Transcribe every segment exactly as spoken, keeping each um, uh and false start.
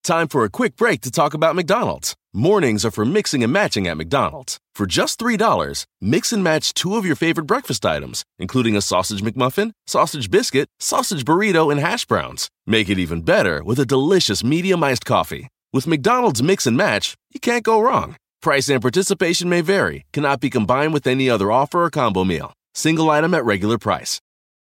Time for a quick break to talk about McDonald's. Mornings are for mixing and matching at McDonald's. For just three dollars, mix and match two of your favorite breakfast items, including a sausage McMuffin, sausage biscuit, sausage burrito, and hash browns. Make it even better with a delicious medium iced coffee. With McDonald's Mix and Match, you can't go wrong. Price and participation may vary. Cannot be combined with any other offer or combo meal. Single item at regular price.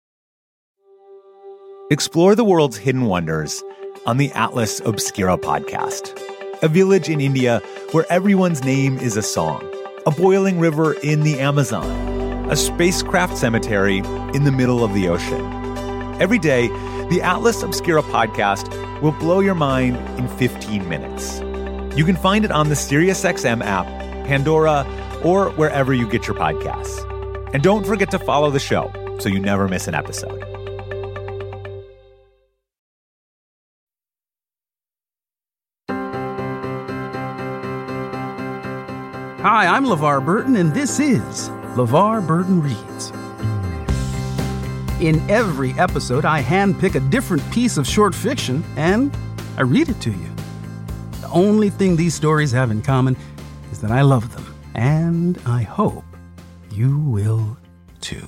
Explore the world's hidden wonders on the Atlas Obscura podcast. A village in India where everyone's name is a song. A boiling river in the Amazon. A spacecraft cemetery in the middle of the ocean. Every day, the Atlas Obscura podcast will blow your mind in fifteen minutes. You can find it on the SiriusXM app, Pandora, or wherever you get your podcasts. And don't forget to follow the show so you never miss an episode. Hi, I'm LeVar Burton, and this is LeVar Burton Reads. In every episode, I handpick a different piece of short fiction, and I read it to you. The only thing these stories have in common is that I love them, and I hope you will too.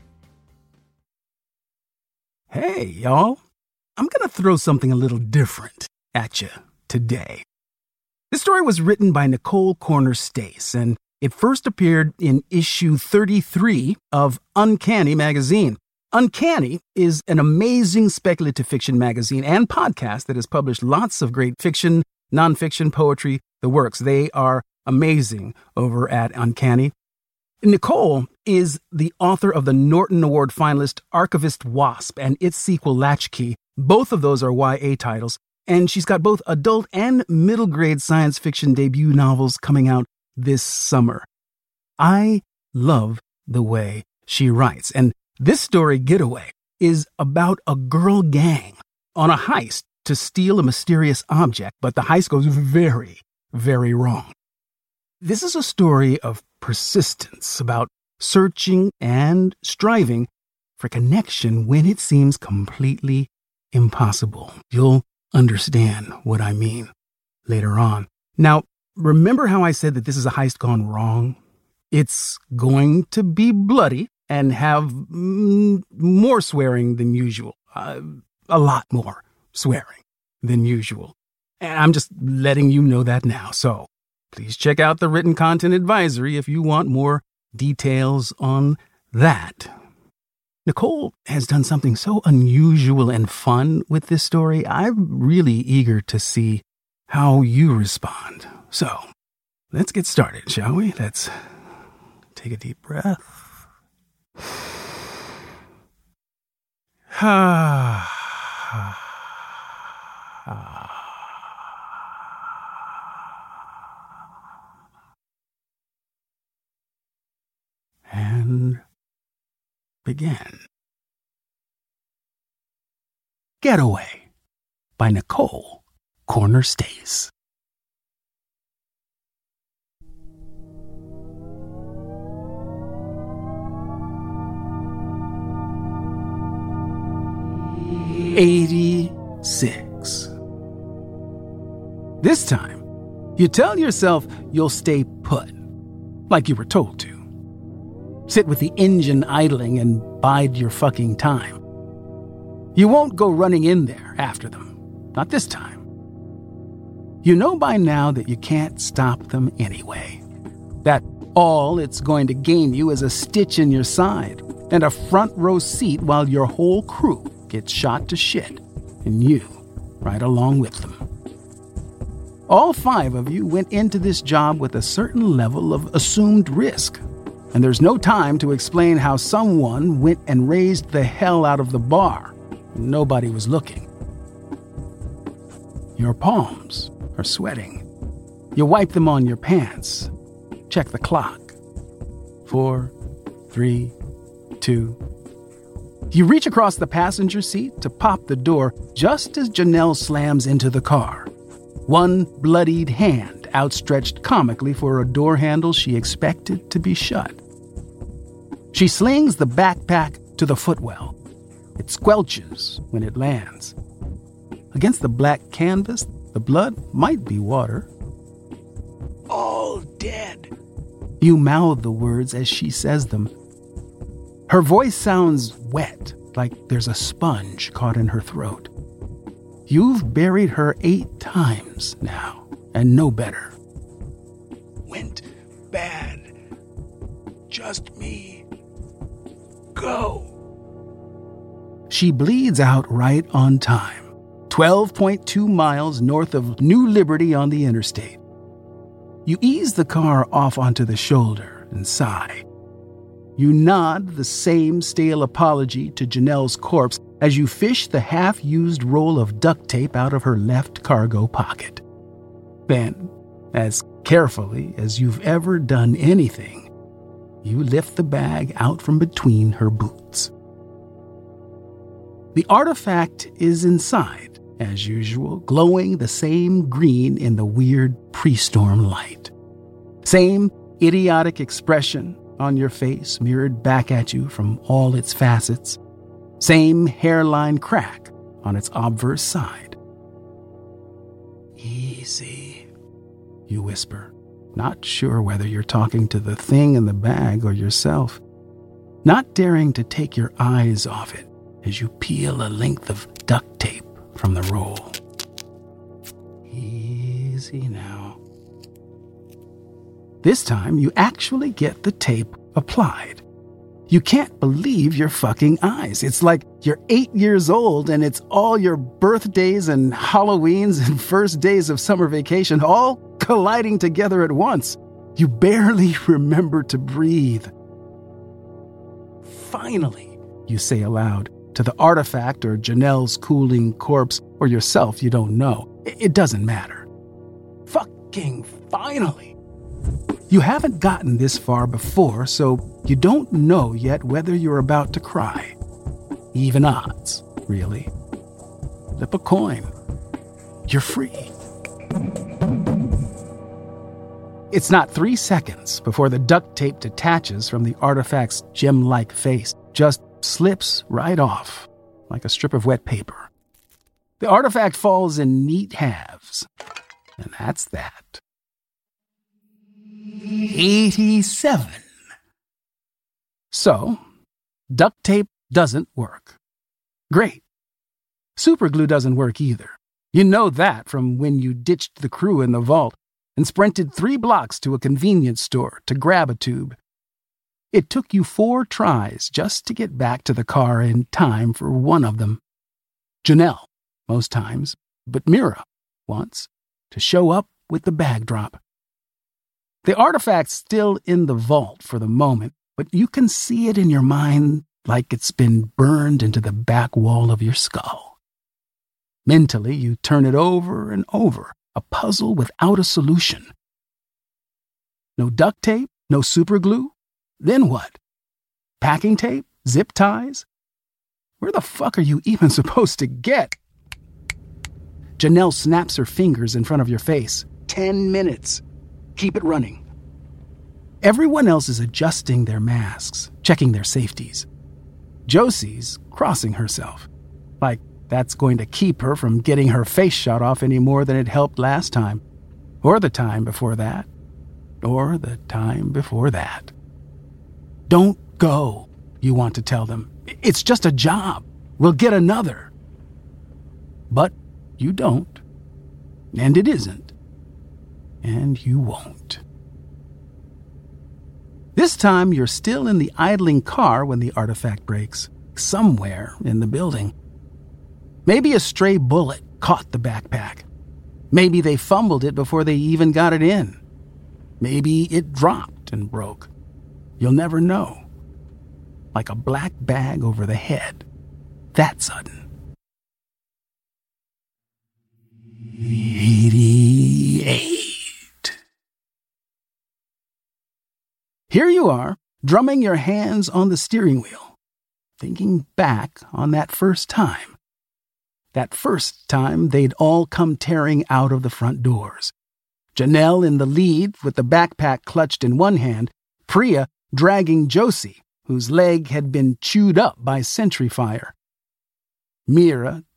Hey, y'all. I'm going to throw something a little different at you today. This story was written by Nicole Corner Stace, and it first appeared in issue thirty-three of Uncanny magazine. Uncanny is an amazing speculative fiction magazine and podcast that has published lots of great fiction, nonfiction, poetry, the works. They are amazing over at Uncanny. Nicole is the author of the Norton Award finalist Archivist Wasp and its sequel Latchkey. Both of those are Y A titles. And she's got both adult and middle-grade science fiction debut novels coming out this summer. I love the way she writes. And this story, Getaway, is about a girl gang on a heist to steal a mysterious object, but the heist goes very, very wrong. This is a story of persistence, about searching and striving for connection when it seems completely impossible. You'll understand what I mean later on. Now, remember how I said that this is a heist gone wrong? It's going to be bloody and have mm, more swearing than usual. Uh, a lot more swearing than usual. And I'm just letting you know that now. So please check out the written content advisory if you want more details on that. Nicole has done something so unusual and fun with this story. I'm really eager to see how you respond. So, let's get started, shall we? Let's take a deep breath. And begin. Getaway by Nicole Corner Stace. eighty-six. This time, you tell yourself you'll stay put, like you were told to. Sit with the engine idling and bide your fucking time. You won't go running in there after them. Not this time. You know by now that you can't stop them anyway. That all it's going to gain you is a stitch in your side and a front row seat while your whole crew gets shot to shit, and you right along with them. All five of you went into this job with a certain level of assumed risk. And there's no time to explain how someone went and raised the hell out of the bar. Nobody was looking. Your palms are sweating. You wipe them on your pants. Check the clock. Four, three, two. You reach across the passenger seat to pop the door just as Janelle slams into the car. One bloodied hand outstretched comically for a door handle she expected to be shut. She slings the backpack to the footwell. It squelches when it lands. Against the black canvas, The blood might be water. All dead. You mouth the words as she says them. Her voice sounds wet, like there's a sponge caught in her throat. You've buried her eight times now, and no better. Went bad. Just me. Go. She bleeds out right on time. twelve point two miles north of New Liberty on the interstate. You ease the car off onto the shoulder and sigh. You nod the same stale apology to Janelle's corpse as you fish the half-used roll of duct tape out of her left cargo pocket. Then, as carefully as you've ever done anything, you lift the bag out from between her boots. The artifact is inside, as usual, glowing the same green in the weird pre-storm light. Same idiotic expression on your face mirrored back at you from all its facets. Same hairline crack on its obverse side. Easy, you whisper, not sure whether you're talking to the thing in the bag or yourself, not daring to take your eyes off it as you peel a length of duct tape from the roll. Easy now. This time you actually get the tape applied. You can't believe your fucking eyes. It's like you're eight years old and it's all your birthdays and Halloweens and first days of summer vacation all colliding together at once. You barely remember to breathe. Finally, you say aloud, to the artifact or Janelle's cooling corpse or yourself, you don't know. It doesn't matter. Fucking finally. You haven't gotten this far before, so you don't know yet whether you're about to cry. Even odds, really. Flip a coin. You're free. It's not three seconds before the duct tape detaches from the artifact's gem-like face, just slips right off, like a strip of wet paper. The artifact falls in neat halves, and that's that. eighty-seven. So, duct tape doesn't work. Great. Superglue doesn't work either. You know that from when you ditched the crew in the vault and sprinted three blocks to a convenience store to grab a tube. It took you four tries just to get back to the car in time for one of them. Janelle, most times, but Mira, once, to show up with the bag drop. The artifact's still in the vault for the moment, but you can see it in your mind like it's been burned into the back wall of your skull. Mentally, you turn it over and over, a puzzle without a solution. No duct tape, no superglue. Then what? Packing tape? Zip ties? Where the fuck are you even supposed to get? Janelle snaps her fingers in front of your face. Ten minutes. Keep it running. Everyone else is adjusting their masks, checking their safeties. Josie's crossing herself. Like that's going to keep her from getting her face shot off any more than it helped last time. Or the time before that. Or the time before that. Don't go, you want to tell them. It's just a job. We'll get another. But you don't. And it isn't. And you won't. This time you're still in the idling car when the artifact breaks, somewhere in the building. Maybe a stray bullet caught the backpack. Maybe they fumbled it before they even got it in. Maybe it dropped and broke. You'll never know. Like a black bag over the head. That sudden. eighty-eight. Here you are, drumming your hands on the steering wheel, thinking back on that first time. That first time they'd all come tearing out of the front doors. Janelle in the lead with the backpack clutched in one hand, Priya dragging Josie, whose leg had been chewed up by sentry fire. Mira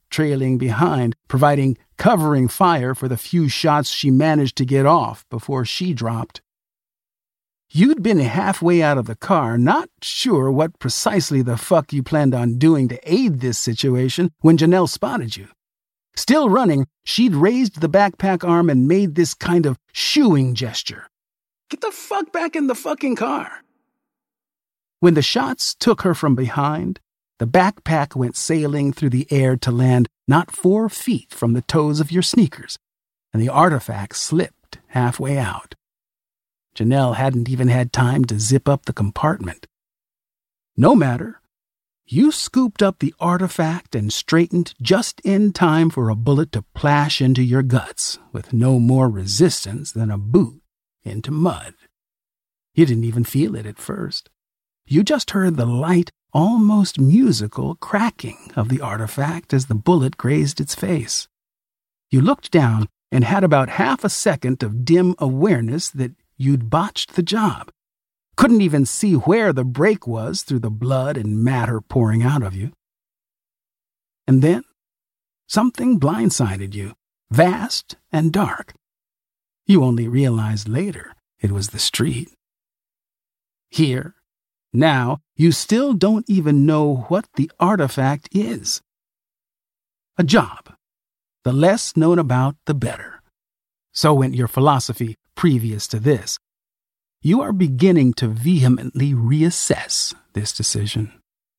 trailing behind, providing covering fire for the few shots she managed to get off before she dropped. You'd been halfway out of the car, not sure what precisely the fuck you planned on doing to aid this situation, when Janelle spotted you. Still running, she'd raised the backpack arm and made this kind of shooing gesture. Get the fuck back in the fucking car. When the shots took her from behind, the backpack went sailing through the air to land not four feet from the toes of your sneakers, and the artifact slipped halfway out. Janelle hadn't even had time to zip up the compartment. No matter. You scooped up the artifact and straightened just in time for a bullet to plash into your guts with no more resistance than a boot into mud. You didn't even feel it at first. You just heard the light, almost musical cracking of the artifact as the bullet grazed its face. You looked down and had about half a second of dim awareness that you'd botched the job. Couldn't even see where the break was through the blood and matter pouring out of you. And then, something blindsided you, vast and dark. You only realized later it was the street. Here, now, you still don't even know what the artifact is. A job. The less known about, the better. So went your philosophy previous to this. You are beginning to vehemently reassess this decision.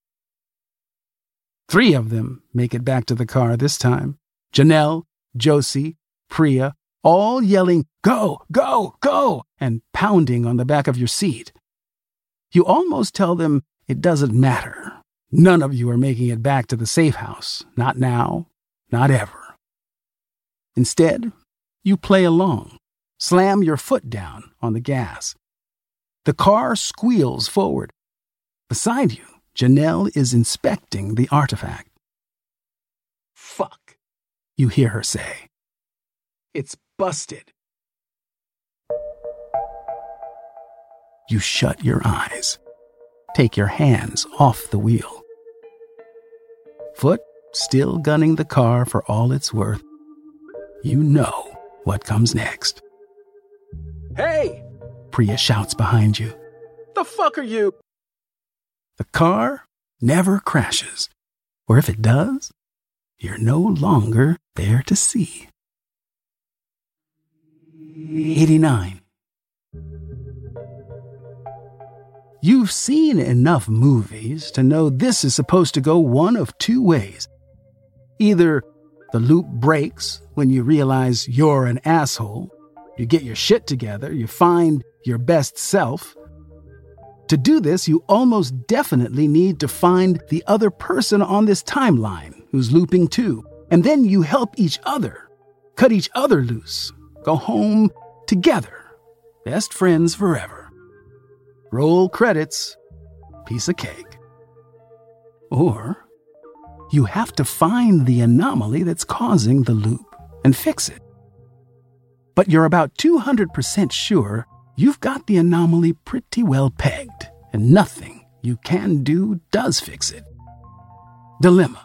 Three of them make it back to the car this time. Janelle, Josie, Priya, all yelling, "Go, go, go!" and pounding on the back of your seat. You almost tell them it doesn't matter. None of you are making it back to the safe house. Not now, not ever. Instead, you play along. Slam your foot down on the gas. The car squeals forward. Beside you, Janelle is inspecting the artifact. "Fuck," you hear her say. "It's busted." You shut your eyes. Take your hands off the wheel. Foot still gunning the car for all it's worth. You know what comes next. "Hey!" Priya shouts behind you. "The fuck are you?" The car never crashes. Or if it does, you're no longer there to see. eighty-nine. You've seen enough movies to know this is supposed to go one of two ways. Either the loop breaks when you realize you're an asshole, you get your shit together, you find your best self. To do this, you almost definitely need to find the other person on this timeline who's looping too, and then you help each other, cut each other loose, go home together, best friends forever. Roll credits, piece of cake. Or you have to find the anomaly that's causing the loop and fix it. But you're about two hundred percent sure you've got the anomaly pretty well pegged, and nothing you can do does fix it. Dilemma.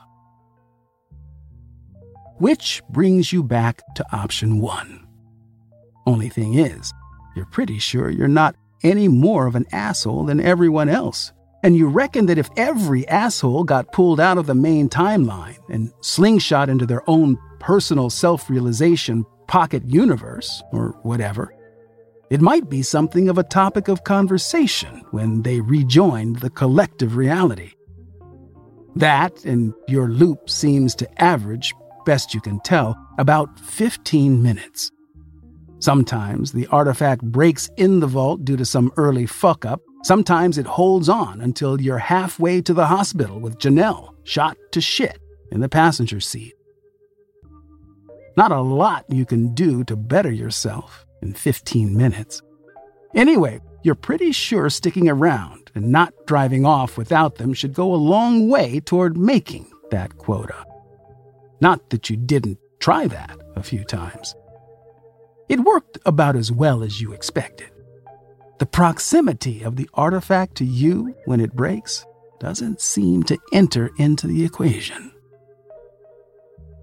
Which brings you back to option one. Only thing is, you're pretty sure you're not any more of an asshole than everyone else. And you reckon that if every asshole got pulled out of the main timeline and slingshot into their own personal self-realization pocket universe, or whatever, it might be something of a topic of conversation when they rejoined the collective reality. That, and your loop seems to average, best you can tell, about fifteen minutes. Sometimes the artifact breaks in the vault due to some early fuck-up. Sometimes it holds on until you're halfway to the hospital with Janelle shot to shit in the passenger seat. Not a lot you can do to better yourself in fifteen minutes. Anyway, you're pretty sure sticking around and not driving off without them should go a long way toward making that quota. Not that you didn't try that a few times. It worked about as well as you expected. The proximity of the artifact to you when it breaks doesn't seem to enter into the equation.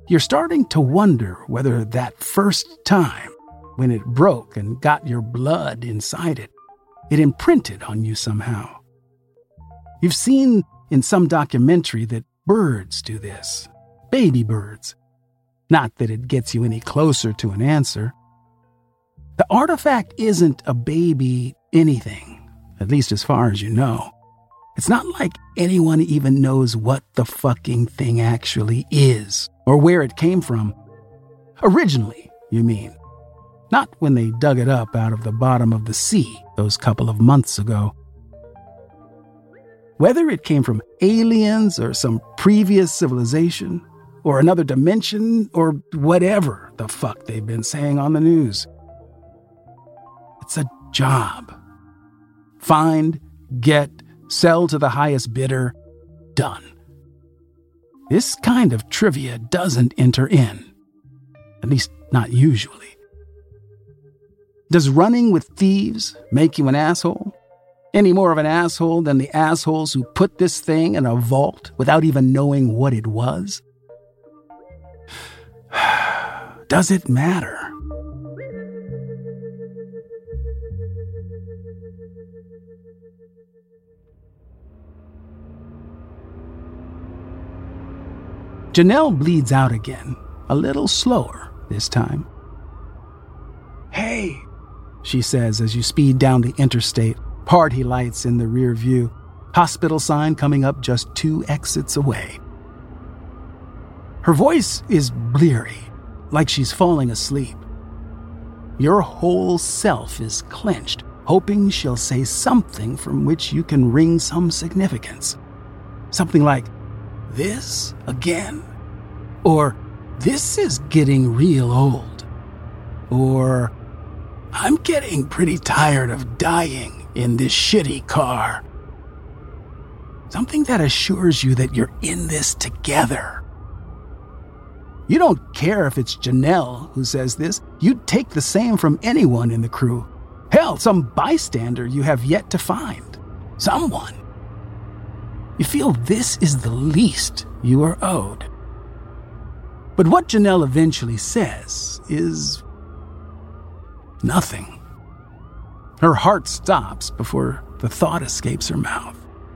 you're starting to wonder whether that first time, when it broke and got your blood inside it, it imprinted on you somehow. You've seen in some documentary that birds do this, baby birds. Not that it gets you any closer to an answer. The artifact isn't a baby anything, at least as far as you know. It's not like anyone even knows what the fucking thing actually is, or where it came from. Originally, you mean. Not when they dug it up out of the bottom of the sea those couple of months ago. Whether it came from aliens or some previous civilization, or another dimension, or whatever the fuck they've been saying on the news. It's a job. Find, get, sell to the highest bidder, done. This kind of trivia doesn't enter in. At least not usually. Does running with thieves make you an asshole? Any more of an asshole than the assholes who put this thing in a vault without even knowing what it was? Does it matter? Janelle bleeds out again, a little slower this time. "Hey," she says as you speed down the interstate, party lights in the rear view, hospital sign coming up just two exits away. Her voice is bleary, like she's falling asleep. Your whole self is clenched, hoping she'll say something from which you can wring some significance. Something like, "This again?" Or, "This is getting real old." Or, "I'm getting pretty tired of dying in this shitty car." Something that assures you that you're in this together. You don't care if it's Janelle who says this. You'd take the same from anyone in the crew. Hell, some bystander you have yet to find. Someone. You feel this is the least you are owed. But what Janelle eventually says is nothing. Her heart stops before the thought escapes her mouth.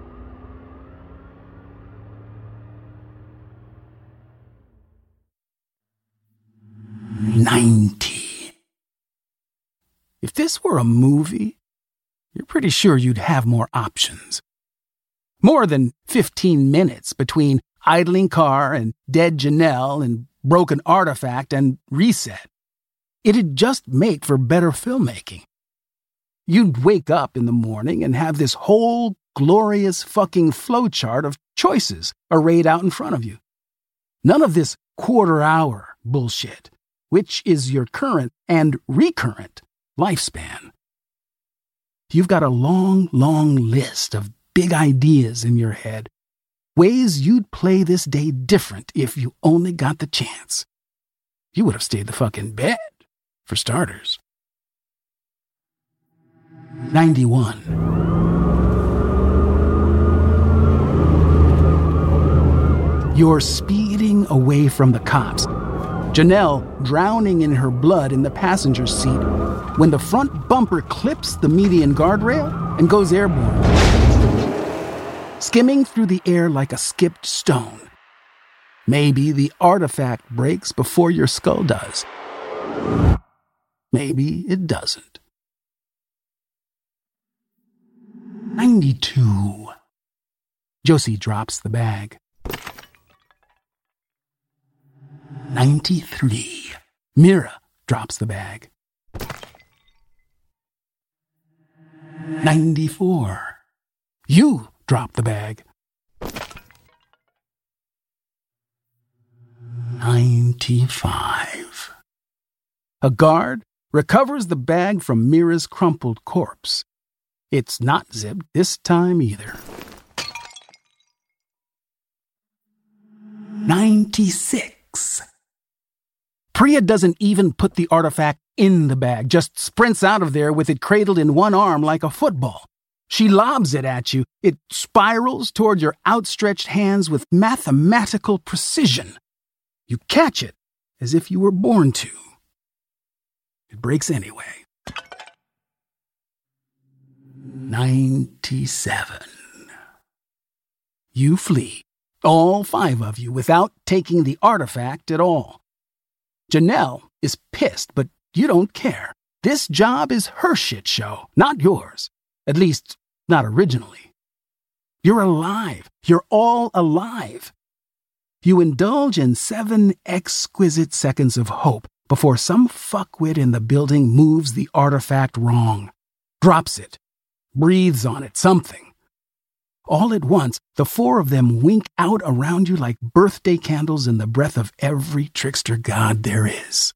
Ninety. If this were a movie, you're pretty sure you'd have more options. More than fifteen minutes between idling car and dead Janelle and broken artifact and reset. It'd just make for better filmmaking. You'd wake up in the morning and have this whole glorious fucking flowchart of choices arrayed out in front of you. None of this quarter-hour bullshit, which is your current and recurrent lifespan. You've got a long, long list of big ideas in your head, ways you'd play this day different if you only got the chance. You would have stayed the fuck in bed, for starters. ninety-one. You're speeding away from the cops, Janelle drowning in her blood in the passenger seat, when the front bumper clips the median guardrail and goes airborne, skimming through the air like a skipped stone. Maybe the artifact breaks before your skull does. Maybe it doesn't. ninety-two. Josie drops the bag. ninety-three. Mira drops the bag. ninety-four. You drop the bag. ninety-five. A guard recovers the bag from Mira's crumpled corpse. It's not zipped this time either. ninety-six. Priya doesn't even put the artifact in the bag, just sprints out of there with it cradled in one arm like a football. She lobs it at you. It spirals toward your outstretched hands with mathematical precision. You catch it as if you were born to. It breaks anyway. ninety-seven. You flee, all five of you, without taking the artifact at all. Janelle is pissed, but you don't care. This job is her shit show, not yours. At least, not originally. You're alive. You're all alive. You indulge in seven exquisite seconds of hope before some fuckwit in the building moves the artifact wrong, drops it, breathes on it, something. All at once, the four of them wink out around you like birthday candles in the breath of every trickster god there is.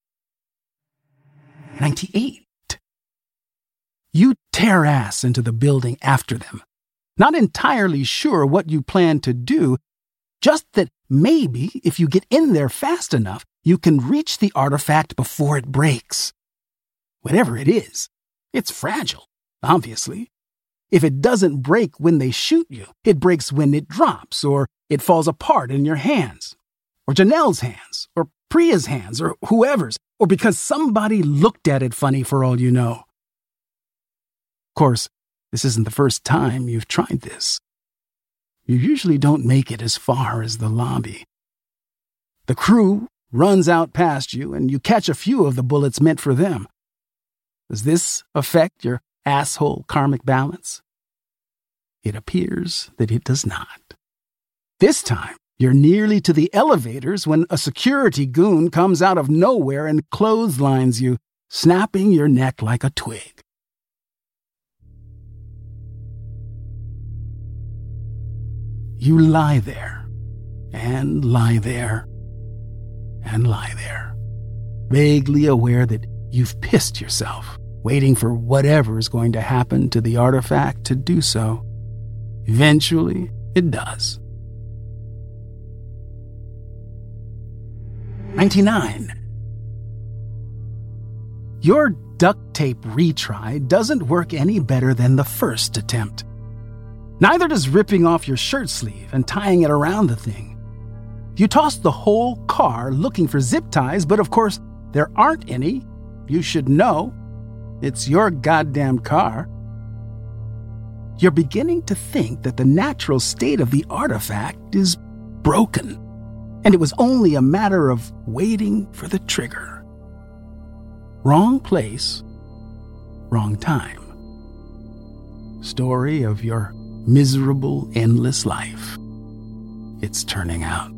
ninety-eight. You tear ass into the building after them, not entirely sure what you plan to do, just that maybe if you get in there fast enough, you can reach the artifact before it breaks. Whatever it is, it's fragile, obviously. If it doesn't break when they shoot you, it breaks when it drops, or it falls apart in your hands, or Janelle's hands, or Priya's hands, or whoever's, or because somebody looked at it funny for all you know. Of course, this isn't the first time you've tried this. You usually don't make it as far as the lobby. The crew runs out past you, and you catch a few of the bullets meant for them. Does this affect your asshole karmic balance? It appears that it does not. This time, you're nearly to the elevators when a security goon comes out of nowhere and clotheslines you, snapping your neck like a twig. You lie there, and lie there, and lie there, vaguely aware that you've pissed yourself, waiting for whatever's going to happen to the artifact to do so. Eventually, it does. ninety-nine. Your duct tape retry doesn't work any better than the first attempt. Neither does ripping off your shirt sleeve and tying it around the thing. You toss the whole car looking for zip ties, but of course, there aren't any. You should know. It's your goddamn car. You're beginning to think that the natural state of the artifact is broken, and it was only a matter of waiting for the trigger. Wrong place, wrong time. Story of your miserable, endless life. It's turning out.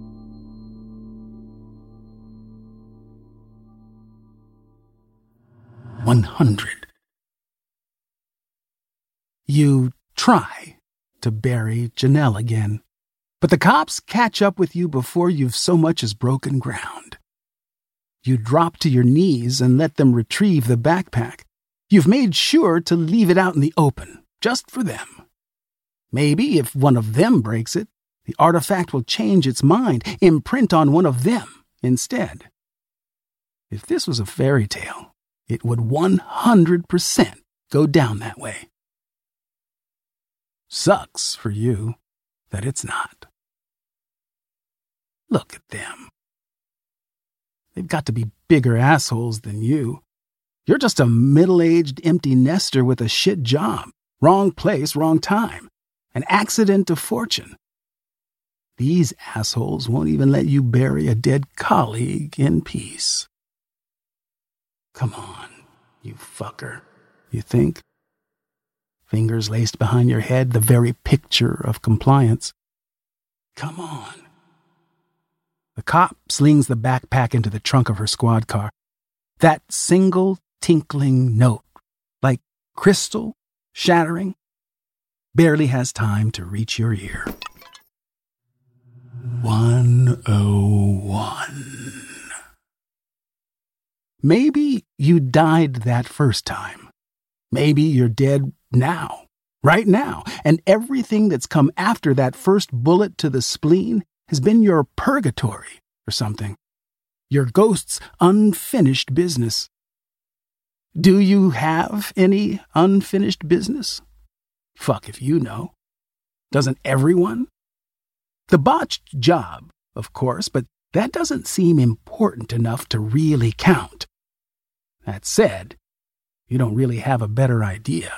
one hundred. You try to bury Janelle again, but the cops catch up with you before you've so much as broken ground. You drop to your knees and let them retrieve the backpack. You've made sure to leave it out in the open, just for them. Maybe if one of them breaks it, the artifact will change its mind, imprint on one of them instead. If this was a fairy tale, it would one hundred percent go down that way. Sucks for you that it's not. Look at them. They've got to be bigger assholes than you. You're just a middle-aged empty nester with a shit job. Wrong place, wrong time. An accident of fortune. These assholes won't even let you bury a dead colleague in peace. Come on, you fucker, you think? Fingers laced behind your head, the very picture of compliance. Come on. The cop slings the backpack into the trunk of her squad car. That single tinkling note, like crystal shattering, barely has time to reach your ear. one oh one. Maybe you died that first time. Maybe you're dead now, right now, and everything that's come after that first bullet to the spleen has been your purgatory or something. Your ghost's unfinished business. Do you have any unfinished business? Fuck if you know. Doesn't everyone? The botched job, of course, but that doesn't seem important enough to really count. That said, you don't really have a better idea.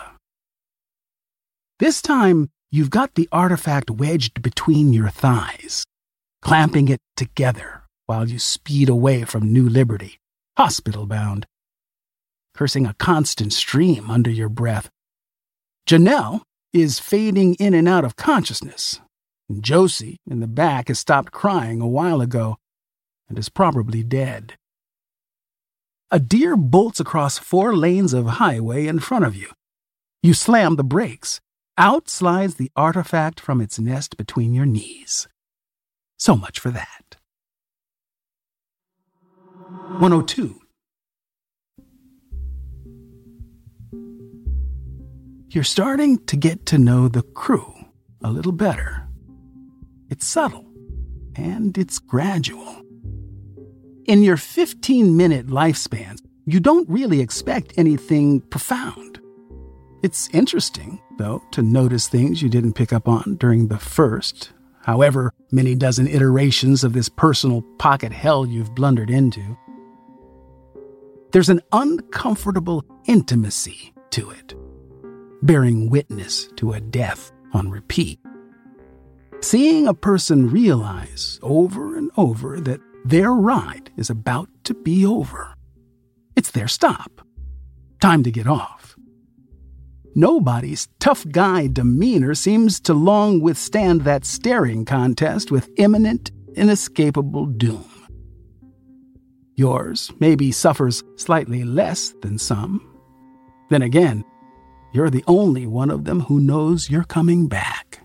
This time, you've got the artifact wedged between your thighs, clamping it together while you speed away from New Liberty, hospital-bound, cursing a constant stream under your breath. Janelle is fading in and out of consciousness. And Josie, in the back, has stopped crying a while ago and is probably dead. A deer bolts across four lanes of highway in front of you. You slam the brakes. Out slides the artifact from its nest between your knees. So much for that. one oh two. You're starting to get to know the crew a little better. It's subtle, and it's gradual. In your fifteen-minute lifespans, you don't really expect anything profound. It's interesting, though, to notice things you didn't pick up on during the first, however many dozen iterations of this personal pocket hell you've blundered into. There's an uncomfortable intimacy to it, bearing witness to a death on repeat. Seeing a person realize over and over that their ride is about to be over. It's their stop. Time to get off. Nobody's tough guy demeanor seems to long withstand that staring contest with imminent, inescapable doom. Yours maybe suffers slightly less than some. Then again, you're the only one of them who knows you're coming back.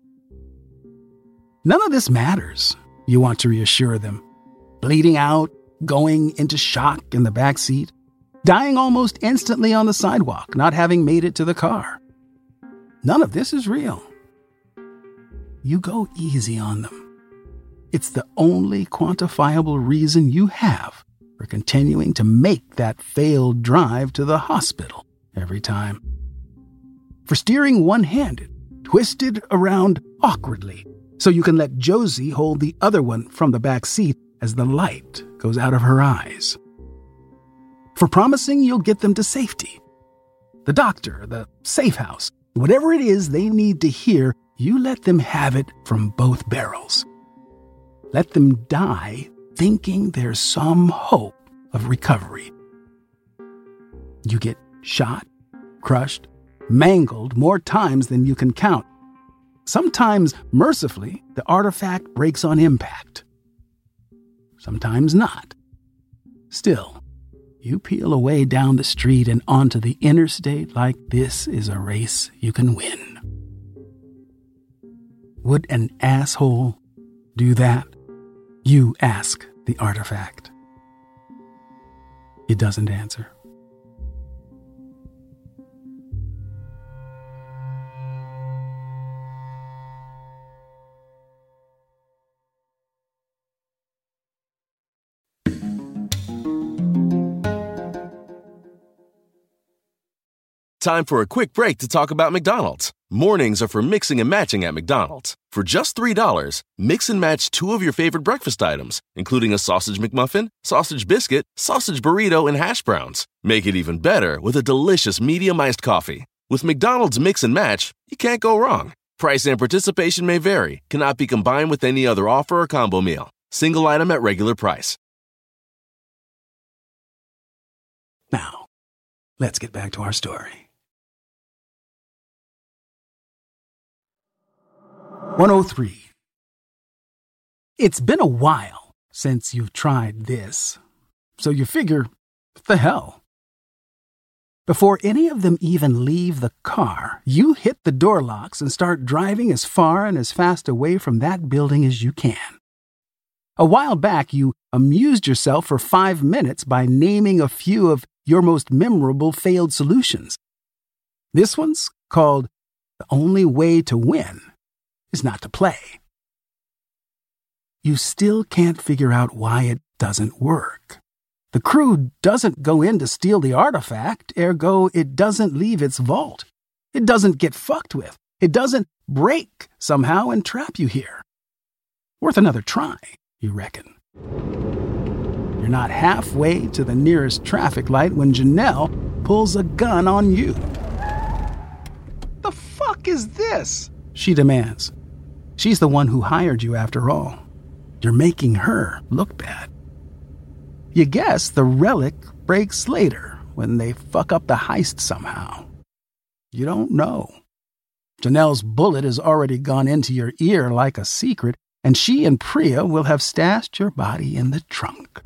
None of this matters, you want to reassure them. Bleeding out, going into shock in the back seat, dying almost instantly on the sidewalk, not having made it to the car. None of this is real. You go easy on them. It's the only quantifiable reason you have for continuing to make that failed drive to the hospital every time. For steering one-handed, twisted around awkwardly, so you can let Josie hold the other one from the back seat as the light goes out of her eyes. For promising you'll get them to safety. The doctor, the safe house, whatever it is they need to hear, you let them have it from both barrels. Let them die thinking there's some hope of recovery. You get shot, crushed, mangled more times than you can count. Sometimes, mercifully, the artifact breaks on impact. Sometimes not. Still, you peel away down the street and onto the interstate like this is a race you can win. Would an asshole do that? You ask the artifact. It doesn't answer. Time for a quick break to talk about McDonald's. Mornings are for mixing and matching at McDonald's. For just three dollars, mix and match two of your favorite breakfast items, including a sausage McMuffin, sausage biscuit, sausage burrito, and hash browns. Make it even better with a delicious medium iced coffee. With McDonald's Mix and Match, you can't go wrong. Price and participation may vary, cannot be combined with any other offer or combo meal. Single item at regular price. Now, let's get back to our story. one oh three. It's been a while since you've tried this, so you figure, what the hell? Before any of them even leave the car, you hit the door locks and start driving as far and as fast away from that building as you can. A while back, you amused yourself for five minutes by naming a few of your most memorable failed solutions. This one's called The Only Way to Win is Not to Play. You still can't figure out why it doesn't work. The crew doesn't go in to steal the artifact, ergo it doesn't leave its vault. It doesn't get fucked with. It doesn't break somehow and trap you here. Worth another try, you reckon. You're not halfway to the nearest traffic light when Janelle pulls a gun on you. "The fuck is this?" she demands. She's the one who hired you after all. You're making her look bad. You guess the relic breaks later when they fuck up the heist somehow. You don't know. Janelle's bullet has already gone into your ear like a secret, and she and Priya will have stashed your body in the trunk.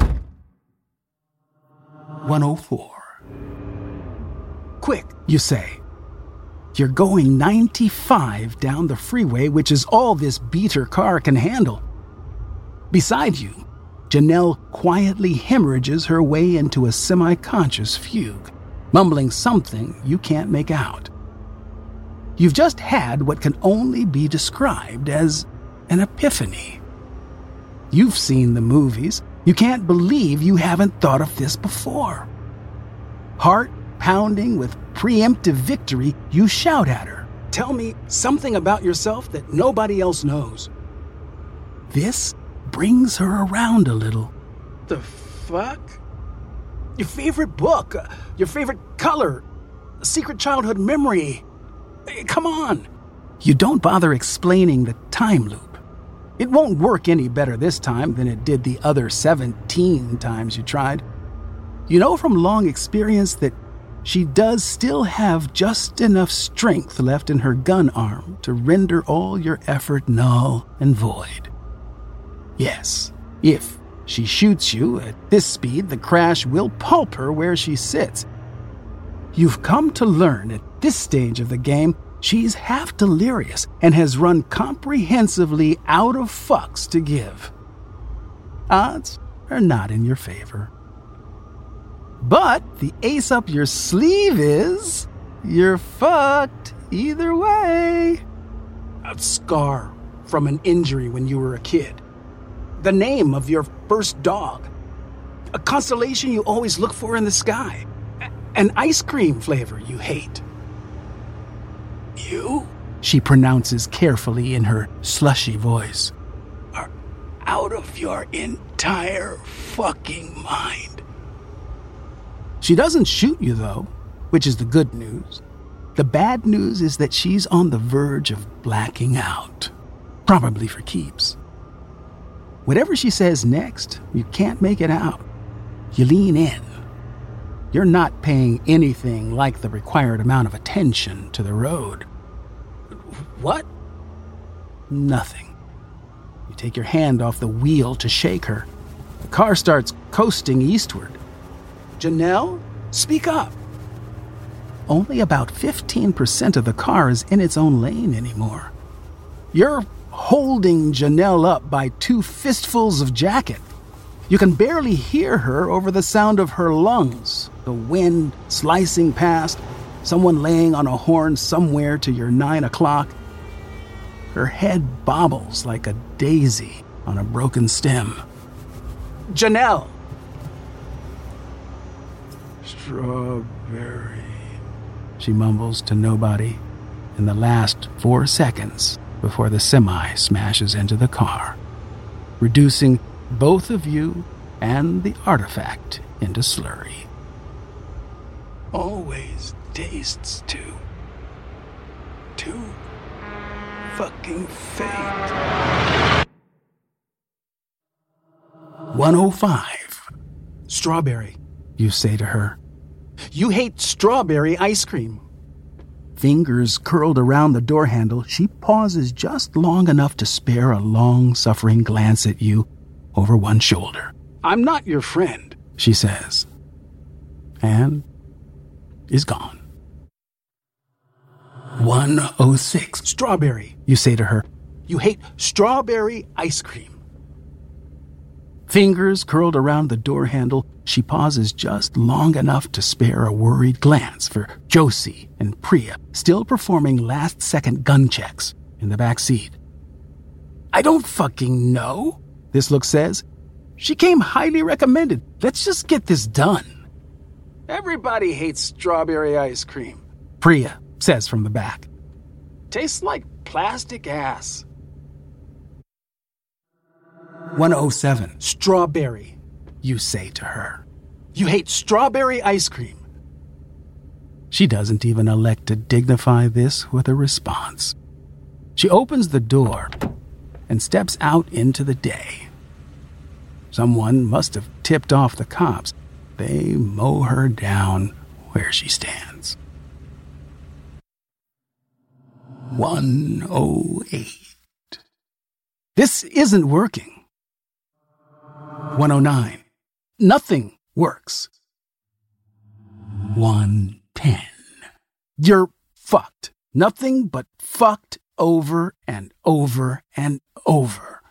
one oh four. Quick, you say. You're going ninety-five down the freeway, which is all this beater car can handle. Beside you, Janelle quietly hemorrhages her way into a semi-conscious fugue, mumbling something you can't make out. You've just had what can only be described as an epiphany. You've seen the movies. You can't believe you haven't thought of this before. Heart pounding with preemptive victory, you shout at her. "Tell me something about yourself that nobody else knows." This brings her around a little. "The fuck? Your favorite book, uh, your favorite color, a secret childhood memory. Come on." You don't bother explaining the time loop. It won't work any better this time than it did the other seventeen times you tried. You know from long experience that she does still have just enough strength left in her gun arm to render all your effort null and void. Yes, if she shoots you at this speed, the crash will pulp her where she sits. You've come to learn at this stage of the game she's half delirious and has run comprehensively out of fucks to give. Odds are not in your favor. But the ace up your sleeve is you're fucked either way. A scar from an injury when you were a kid. The name of your first dog. A constellation you always look for in the sky. An ice cream flavor you hate. You, she pronounces carefully in her slushy voice, are out of your entire fucking mind. She doesn't shoot you, though, which is the good news. The bad news is that she's on the verge of blacking out, probably for keeps. Whatever she says next, you can't make it out. You lean in. You're not paying anything like the required amount of attention to the road. What? Nothing. You take your hand off the wheel to shake her. The car starts coasting eastward. Janelle, speak up. Only about fifteen percent of the car is in its own lane anymore. You're holding Janelle up by two fistfuls of jacket. You can barely hear her over the sound of her lungs, the wind slicing past, someone laying on a horn somewhere to your nine o'clock. Her head bobbles like a daisy on a broken stem. Janelle! Strawberry, she mumbles to nobody in the last four seconds before the semi smashes into the car, reducing both of you and the artifact into slurry. Always tastes too, too fucking faint. one oh five. Strawberry, you say to her. You hate strawberry ice cream. Fingers curled around the door handle, she pauses just long enough to spare a long-suffering glance at you over one shoulder. I'm not your friend, she says, and is gone. one oh six. Strawberry, you say to her. You hate strawberry ice cream. Fingers curled around the door handle, she pauses just long enough to spare a worried glance for Josie and Priya, still performing last-second gun checks in the back seat. I don't fucking know, this look says. She came highly recommended. Let's just get this done. Everybody hates strawberry ice cream, Priya says from the back. Tastes like plastic ass. one oh seven. Strawberry, you say to her. You hate strawberry ice cream. She doesn't even elect to dignify this with a response. She opens the door and steps out into the day. Someone must have tipped off the cops. They mow her down where she stands. one oh eight. This isn't working. one oh nine. Nothing works. one ten. You're fucked. Nothing but fucked over and over and over.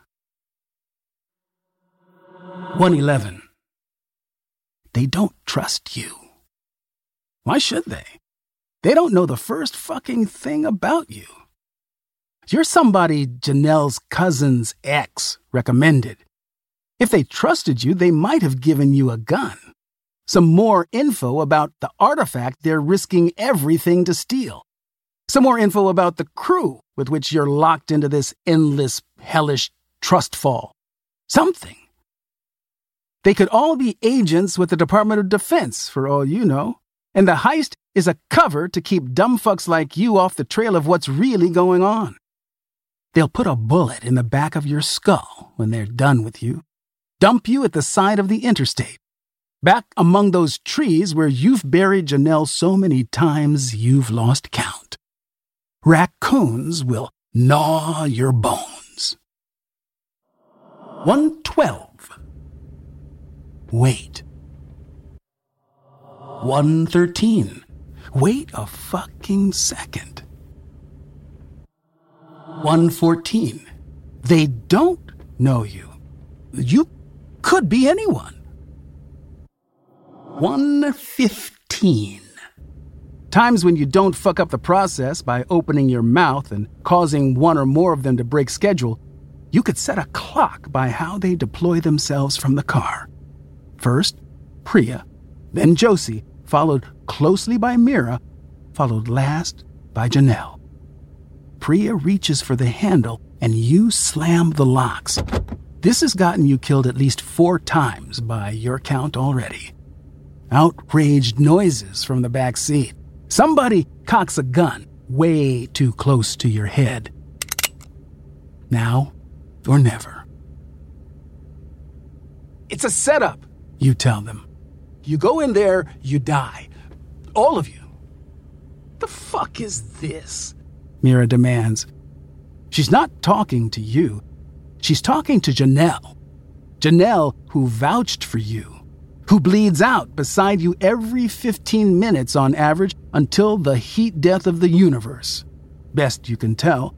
one eleven. They don't trust you. Why should they? They don't know the first fucking thing about you. You're somebody Janelle's cousin's ex recommended. If they trusted you, they might have given you a gun. Some more info about the artifact they're risking everything to steal. Some more info about the crew with which you're locked into this endless, hellish trust fall. Something. They could all be agents with the Department of Defense, for all you know. And the heist is a cover to keep dumb fucks like you off the trail of what's really going on. They'll put a bullet in the back of your skull when they're done with you. Dump you at the side of the interstate. Back among those trees where you've buried Janelle so many times you've lost count. Raccoons will gnaw your bones. one twelve. Wait. one thirteen. Wait a fucking second. one fourteen. They don't know you. You could be anyone. one fifteen. Times when you don't fuck up the process by opening your mouth and causing one or more of them to break schedule, you could set a clock by how they deploy themselves from the car. First, Priya, then Josie, followed closely by Mira, followed last by Janelle. Priya reaches for the handle and you slam the locks. This has gotten you killed at least four times by your count already. Outraged noises from the back seat. Somebody cocks a gun way too close to your head. Now or never. It's a setup, you tell them. You go in there, you die. All of you. The fuck is this? Mira demands. She's not talking to you. She's talking to Janelle. Janelle, who vouched for you. Who bleeds out beside you every fifteen minutes on average until the heat death of the universe. Best you can tell.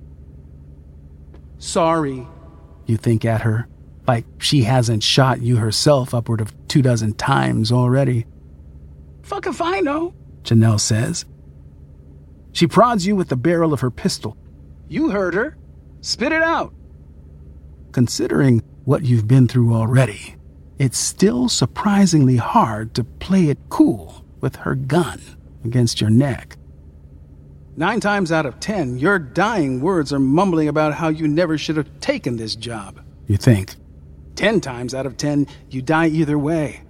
Sorry, you think at her, like she hasn't shot you herself upward of two dozen times already. Fuck if I know, Janelle says. She prods you with the barrel of her pistol. You heard her. Spit it out. Considering what you've been through already, it's still surprisingly hard to play it cool with her gun against your neck. Nine times out of ten, your dying words are mumbling about how you never should have taken this job, you think. Ten times out of ten, you die either way.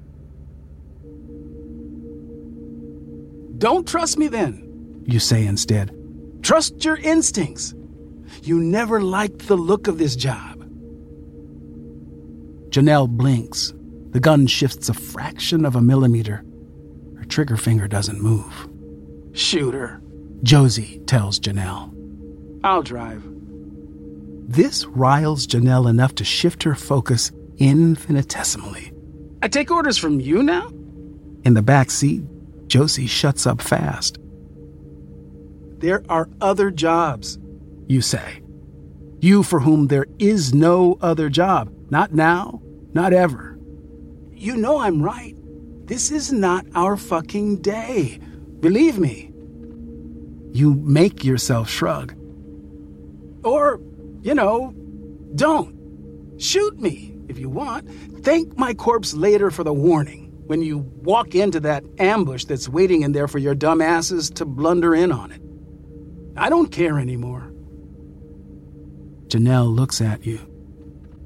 Don't trust me then, you say instead. Trust your instincts. You never liked the look of this job. Janelle blinks. The gun shifts a fraction of a millimeter. Her trigger finger doesn't move. Shoot her, Josie tells Janelle. I'll drive. This riles Janelle enough to shift her focus infinitesimally. I take orders from you now? In the back seat, Josie shuts up fast. There are other jobs, you say. You for whom there is no other job. Not now, not ever. You know I'm right. This is not our fucking day. Believe me. You make yourself shrug. Or, you know, don't. Shoot me if you want. Thank my corpse later for the warning when you walk into that ambush that's waiting in there for your dumb asses to blunder in on it. I don't care anymore. Janelle looks at you.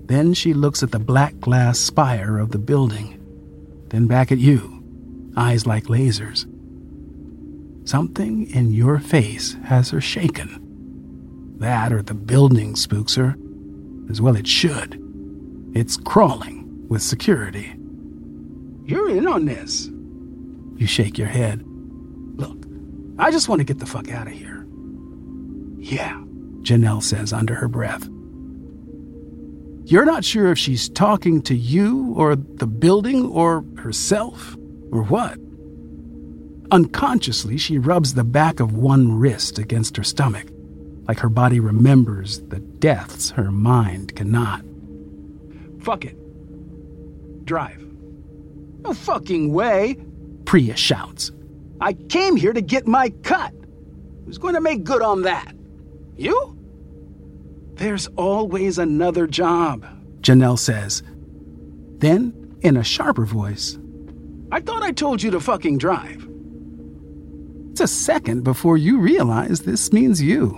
Then she looks at the black glass spire of the building, then back at you, eyes like lasers. Something in your face has her shaken. That or the building spooks her, as well it should. It's crawling with security. You're in on this. You shake your head. Look, I just want to get the fuck out of here. Yeah, Janelle says under her breath. You're not sure if she's talking to you or the building or herself or what. Unconsciously, she rubs the back of one wrist against her stomach, like her body remembers the deaths her mind cannot. Fuck it. Drive. No fucking way, Priya shouts. I came here to get my cut. Who's going to make good on that? You? There's always another job, Janelle says. Then, in a sharper voice, I thought I told you to fucking drive. It's a second before you realize this means you.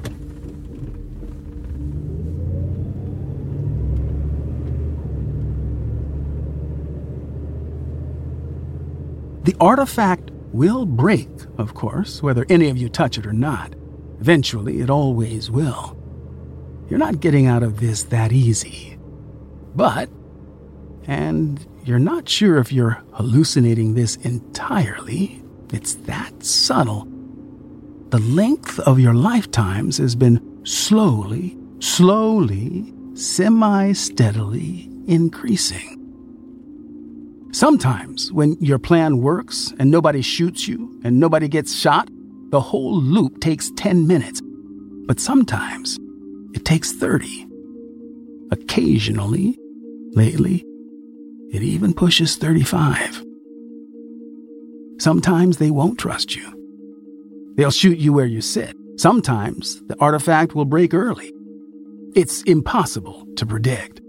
The artifact will break, of course, whether any of you touch it or not. Eventually, it always will. You're not getting out of this that easy. But, and you're not sure if you're hallucinating this entirely, it's that subtle. The length of your lifetimes has been slowly, slowly, semi-steadily increasing. Sometimes, when your plan works and nobody shoots you and nobody gets shot, the whole loop takes ten minutes. But sometimes, it takes thirty. Occasionally, lately, it even pushes thirty-five. Sometimes they won't trust you. They'll shoot you where you sit. Sometimes the artifact will break early. It's impossible to predict.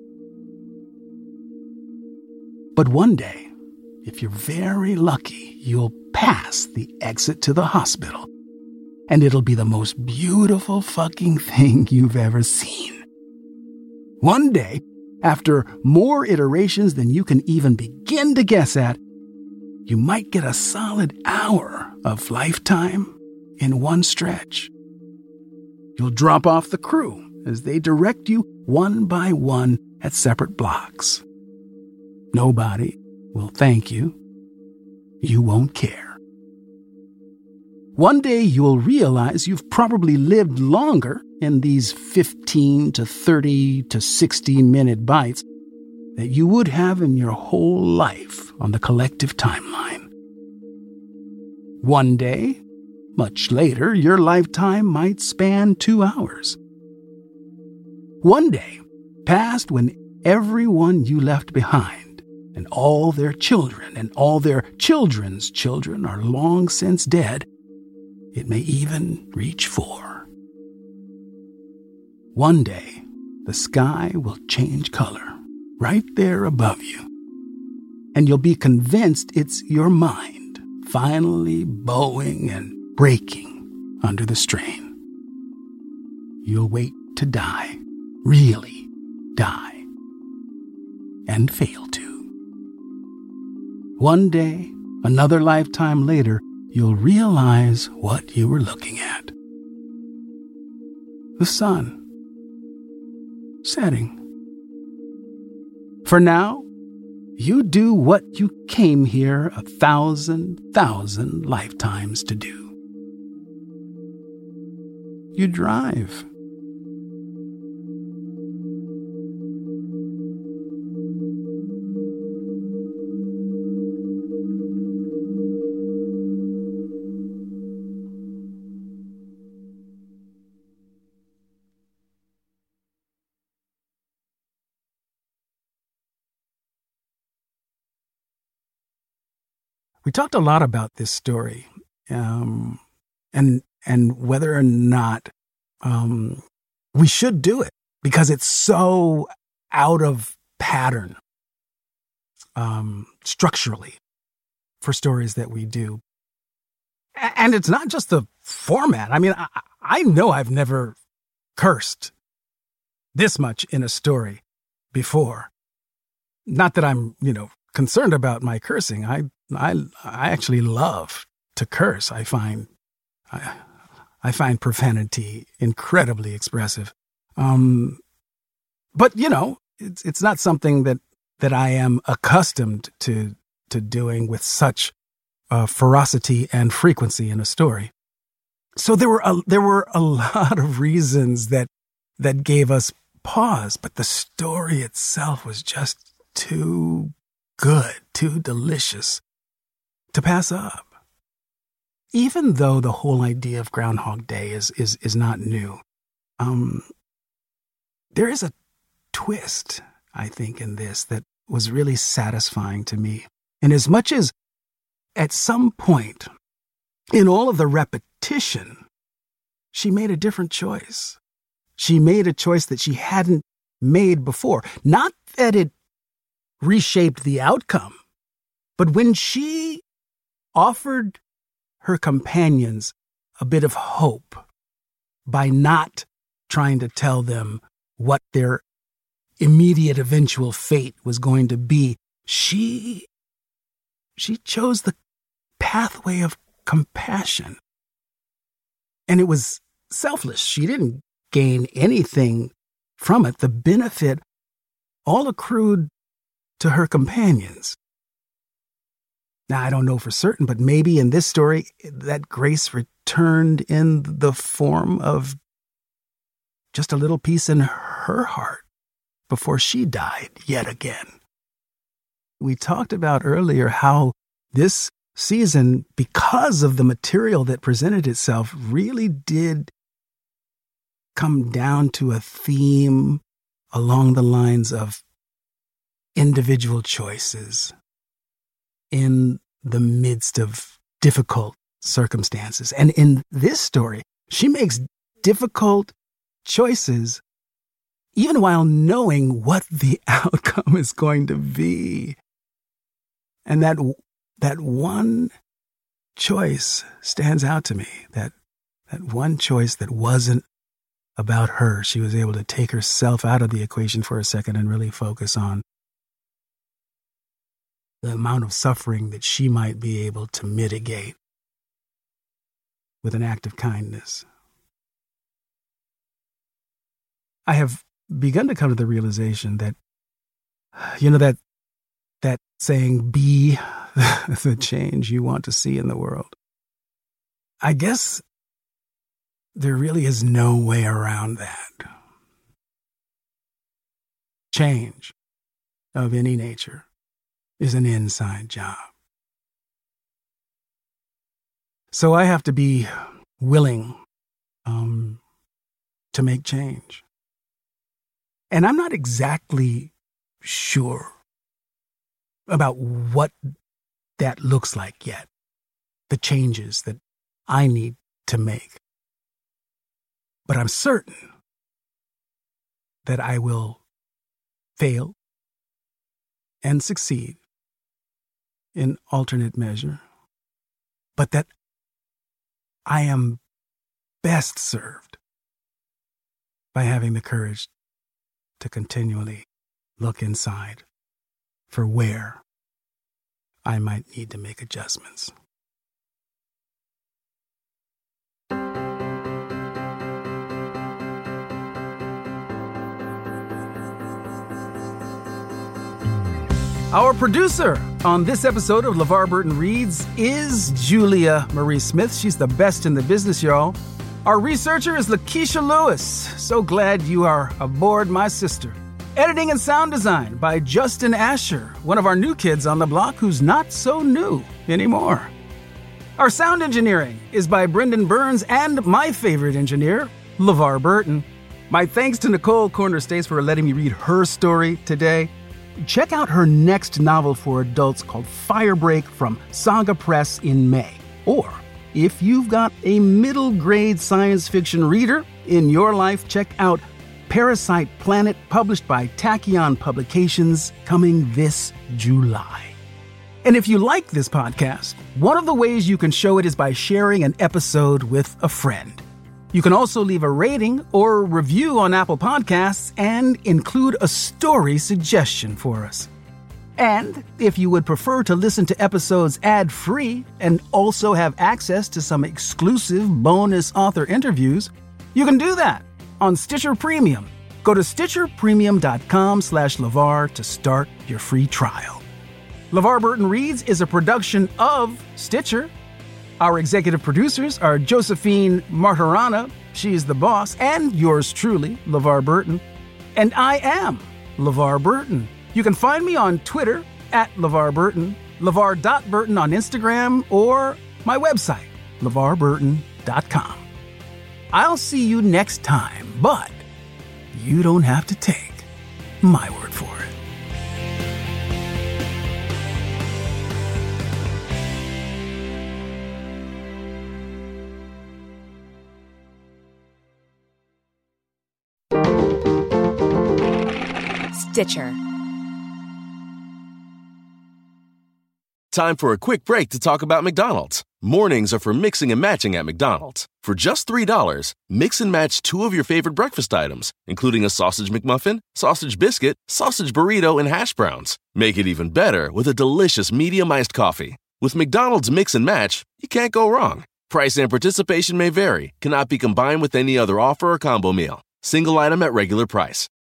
But one day, if you're very lucky, you'll pass the exit to the hospital. And it'll be the most beautiful fucking thing you've ever seen. One day, after more iterations than you can even begin to guess at, you might get a solid hour of lifetime in one stretch. You'll drop off the crew as they direct you one by one at separate blocks. Nobody will thank you. You won't care. One day you'll realize you've probably lived longer in these fifteen to thirty to sixty minute bites that you would have in your whole life on the collective timeline. One day, much later, your lifetime might span two hours. One day, past when everyone you left behind and all their children and all their children's children are long since dead, it may even reach four. One day, the sky will change color right there above you, and you'll be convinced it's your mind finally bowing and breaking under the strain. You'll wait to die, really die, and fail to. One day, another lifetime later, you'll realize what you were looking at. The sun setting. For now, you do what you came here a thousand, thousand lifetimes to do. You drive. We talked a lot about this story, um, and and whether or not um, we should do it because it's so out of pattern um, structurally for stories that we do. And it's not just the format. I mean, I, I know I've never cursed this much in a story. before. Not that I'm, you know, concerned about my cursing. I I I actually love to curse. I find I, I find profanity incredibly expressive. Um, but you know, it's it's not something that that I am accustomed to to doing with such uh, ferocity and frequency in a story. So there were a, there were a lot of reasons that that gave us pause, but the story itself was just too good, too delicious to pass up. Even though the whole idea of Groundhog Day is is is not new, um, there is a twist, I think, in this that was really satisfying to me. And as much as at some point in all of the repetition, she made a different choice. She made a choice that she hadn't made before. Not that it reshaped the outcome, but when she offered her companions a bit of hope by not trying to tell them what their immediate eventual fate was going to be, she she chose the pathway of compassion. And it was selfless. She didn't gain anything from it. The benefit all accrued to her companions. Now, I don't know for certain, but maybe in this story, that grace returned in the form of just a little peace in her heart before she died yet again. We talked about earlier how this season, because of the material that presented itself, really did come down to a theme along the lines of individual choices in the midst of difficult circumstances. And in this story, she makes difficult choices even while knowing what the outcome is going to be. And that that one choice stands out to me, that that one choice that wasn't about her. She was able to take herself out of the equation for a second and really focus on the amount of suffering that she might be able to mitigate with an act of kindness. I have begun to come to the realization that, you know, that that saying, be the change you want to see in the world. I guess there really is no way around that. Change of any nature is an inside job. So I have to be willing um, to make change. And I'm not exactly sure about what that looks like yet, the changes that I need to make. But I'm certain that I will fail and succeed in alternate measure, but that I am best served by having the courage to continually look inside for where I might need to make adjustments. Our producer on this episode of LeVar Burton Reads is Julia Marie Smith. She's the best in the business, y'all. Our researcher is Lakeisha Lewis. So glad you are aboard, my sister. Editing and sound design by Justin Asher, one of our new kids on the block who's not so new anymore. Our sound engineering is by Brendan Burns and my favorite engineer, LeVar Burton. My thanks to Nicole Corner Stace for letting me read her story today. Check out her next novel for adults called Firebreak from Saga Press in May. Or, if you've got a middle grade science fiction reader in your life, check out Parasite Planet, published by Tachyon Publications, coming this July. And if you like this podcast, one of the ways you can show it is by sharing an episode with a friend. You can also leave a rating or review on Apple Podcasts and include a story suggestion for us. And if you would prefer to listen to episodes ad-free and also have access to some exclusive bonus author interviews, you can do that on Stitcher Premium. Go to stitcherpremium.com slash LeVar to start your free trial. LeVar Burton Reads is a production of Stitcher. Our executive producers are Josephine Martirana, she is the boss, and yours truly, LeVar Burton. And I am LeVar Burton. You can find me on Twitter at LeVar Burton, LeVar dot Burton on Instagram, or my website, LeVar Burton dot com. I'll see you next time, but you don't have to take my word for it. Stitcher. Time for a quick break to talk about McDonald's. Mornings are for mixing and matching at McDonald's. For just three dollars, mix and match two of your favorite breakfast items, including a sausage McMuffin, sausage biscuit, sausage burrito, and hash browns. Make it even better with a delicious medium iced coffee. With McDonald's Mix and Match, you can't go wrong. Price and participation may vary, cannot be combined with any other offer or combo meal. Single item at regular price.